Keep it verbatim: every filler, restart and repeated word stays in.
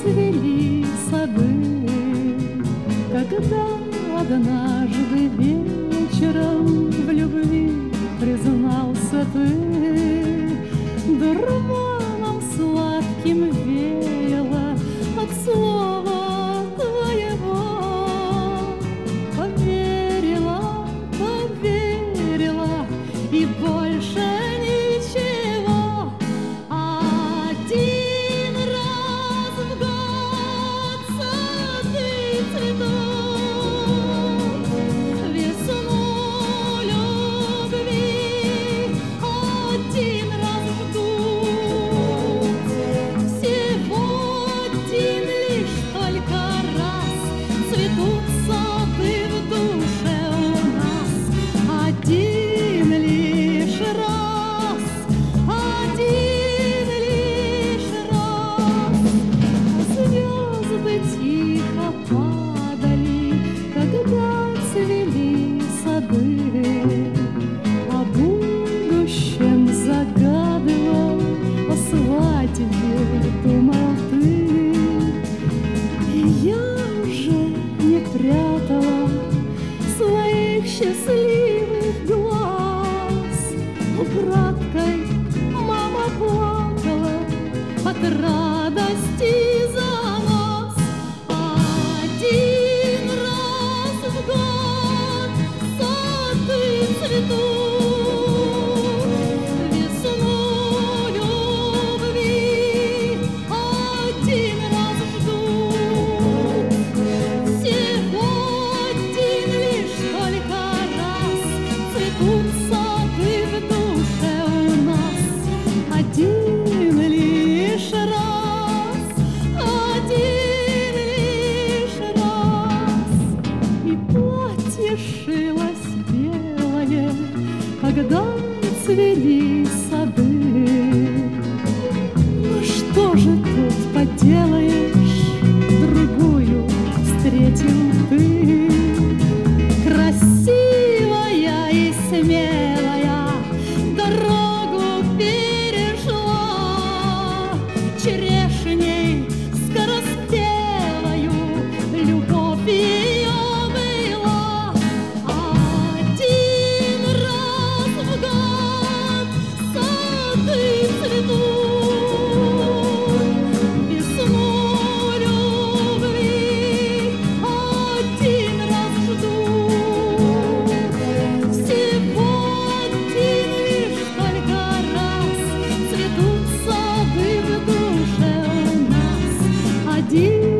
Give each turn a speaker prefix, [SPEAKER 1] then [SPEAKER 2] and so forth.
[SPEAKER 1] цвели сады, когда однажды вечером в любви признался ты. Дурманом сладким веяло от слова твоего. Поверила, поверила и больше ничего. Один раз в год сады цветут, весну любви один раз ждут. Всего один лишь только раз цветут сады в душе у нас. Один лишь раз, один лишь раз. Звезды тихо падали, когда цвели сады. О будущем загадывал, о свадьбе думал ты. И я уже не прятала своих счастливых глаз. Украдкой мама плакала от радости за нас. Один раз в год сады цветут, весну любви один раз ждут. Всего один лишь только раз цветут сады в душе у нас. Один лишь раз, один лишь раз. И платье шилось белое, когда цвели сады. Ну что же тут поделаешь, другую встретил ты. Красивая и смелая дорогу перешла, черешней скороспелою любовь ее была. Один раз в год сады цветут, весну любви один раз ждут. Всего один лишь только раз цветут сады в душе у нас. Один